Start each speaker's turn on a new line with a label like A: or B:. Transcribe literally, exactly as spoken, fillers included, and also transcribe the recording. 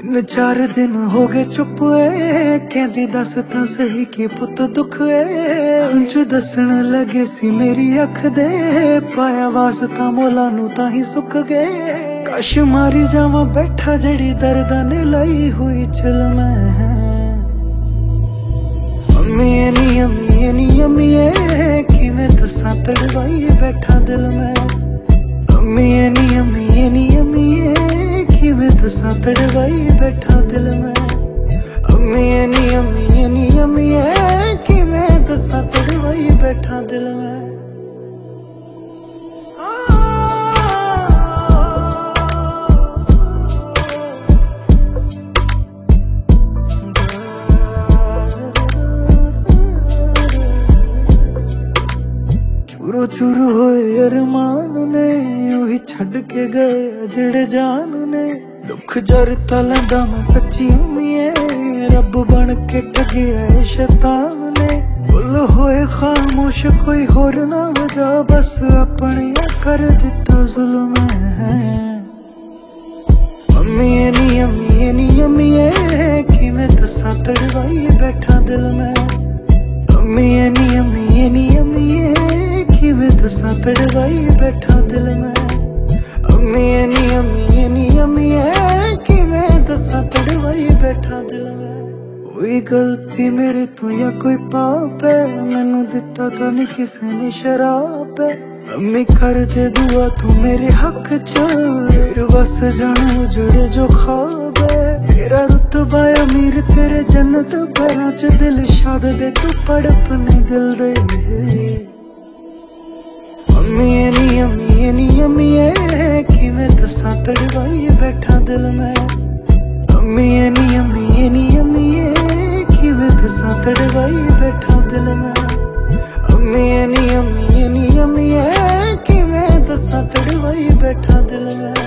A: तीन चार दिन हो गए चुप है, कहती दस तां सही कि पुत दुख है। हंझू दसन लगे सी मेरी अख दे, पाया वास्ता मोला नू ताही सुक गए। कश मारी जावा बैठा जड़ी दर्दां ने लाई हुई चल मैं। अम्मी नी अम्मी नी अम्मी किवें दसां तड़वाई बैठा दिल में। अम्मी नी अम्मी नी अम्मी किवें दसां तड़वाई बैठा दिल में। अम्मी नी अम्मी नी अम्मी किवें दसां तड़वाई बैठा दिल में। चूरो चूरो होए अरमान ने उही छड़ के गए जेड़े जान ने। दुख जरता लैंदा मैं सच्ची उम्मीए, रब बन के ठगिया ए शैतान ने। बुल होए खामोश कोई होर ना वजह, बस अपने कर दिता जुल्म है। अम्मी नी अम्मी नी अम्मी किवें दसां तड़वाई बैठा दिल में। अम्मी नी अम्मी नी अम्मी किवें दसां तड़वाई बैठा दिल में। अम्मी नी अम्मी नी अम्मी किवें दसां तड़वाई बैठा दिल में। कोई गलती मेरे तो या कोई पाप है, मैनू दिता तो नहीं किसी ने शराब है। अम्मी कर दे दुआ तू मेरे हक च, फिर बस जाने उजड़े जो ख्वाब है। तेरा रुतबा अमीर तेरे जन्नत पैरां च, दिल शाद दे तू पड़ अपने दिल दे। अम्मी नी अम्मी नी अम्मी किवें दसां तड़वाई बैठा दिल में। अम्मी नी अम्मी नी अम्मी किवें दसां तड़वाई बैठा दिल में। अम्मी नी अम्मी नी अम्मी किवें दसां तड़वाई बैठा दिल में।